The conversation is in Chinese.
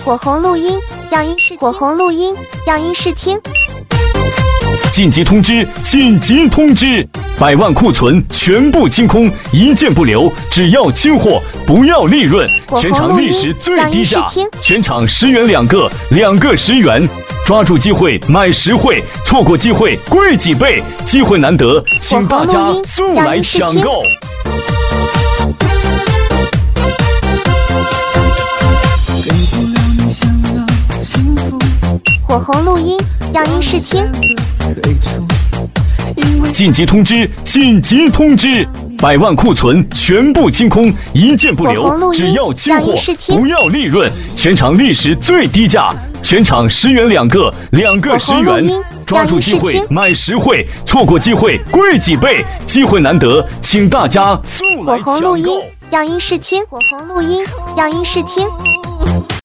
火红录音，样音试火红录音，样音试听。 紧急通知！紧急通知！100万库存全部清空，一件不留，只要清货，不要利润。全场历时最低价，全场10元2个，2个10元。抓住机会买实惠，错过机会贵几倍。机会难得，请大家速来抢购。 火红录音，样音试听。 紧急通知！紧急通知！100万库存全部清空，一件不留，只要清货，不要利润。全场历时最低价，全场10元2个，2个10元。抓住机会买实惠，错过机会贵几倍。机会难得，请大家速来抢购。 火红录音，样音试听。火红录音，样音试听。